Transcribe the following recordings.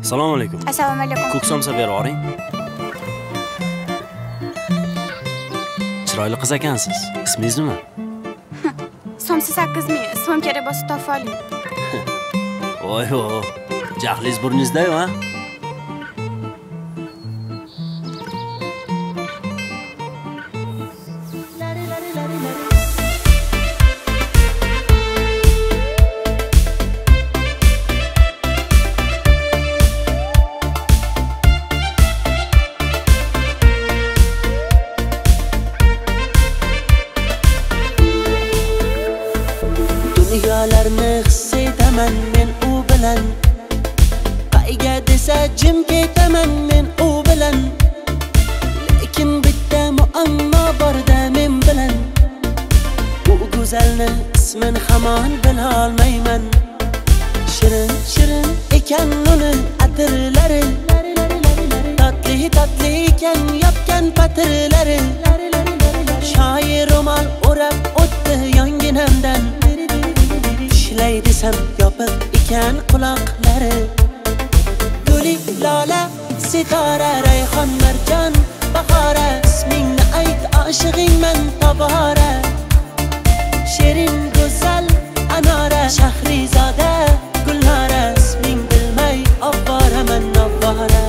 Assalomu alaykum. Assalomu alaykum. Ko'k somsa berib yuboring. Chiroyli qiz ekansiz. Ismingiz nima? Somsa 8000. Ismim kerak bo'lsa topib oling. Voy, jahlingiz burningizda-yu, ha? Dunyolarni his etaman men u bilan, qayga desa jim ketaman men u bilan. Lekin bitta muammo borda men bilan, u go'zalni ismin hamon bilolmayman. Shirin shirin ekan uni atirlari, tatli tatli ekan yopgan patirlari. Shoir ro'mol o'rab o'tdi yonginamdan, ishlay desam yopiq ekan quloqlari. Guli, lola, sitora, rayhon, marjon, bahora, ismingni ayt oshig'ingman tobora. Shirin go'zal anora, shahrizoda gulnora, isming bilmay ovvoraman ovvora.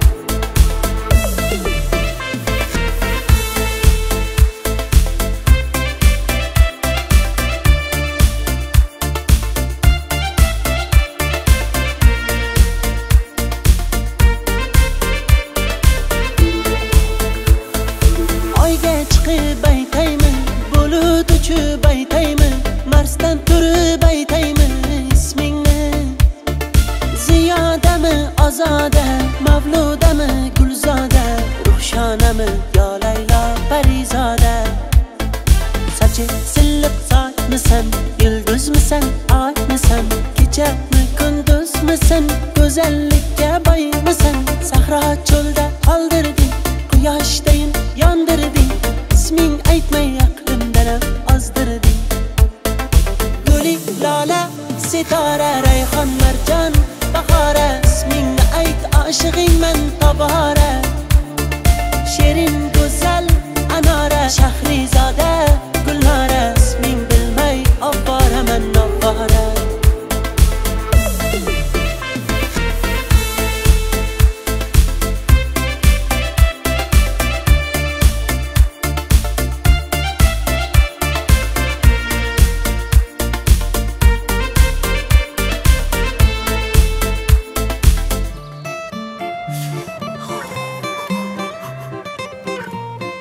Chiqib aytayman, bulut uchib aytayman, Marsdan turib aytayman ismingni. Ziyodami, ozoda, mavludami, gulzoda, ruhshonami, yo Laylo, Parizoda. Sochi silliq sochmisan, yulduzmisan, oymisan, kechami, kunduzmisan, go'zallikka boymisan. Sahro cho'lda qoldirding, quyoshdayin yondirding, isming aytmay aqlimdan ozdirding. Guli, lola, sitora, rayhon, marjon, bahora, ismingni ayt oshig'ingman tobora. Shirin go'zal anora, shahrizoda gulnora, isming bilmay ovvoraman ovvora.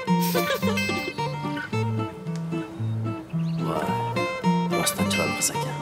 Voy, rostdan chiroyli qiz ekan.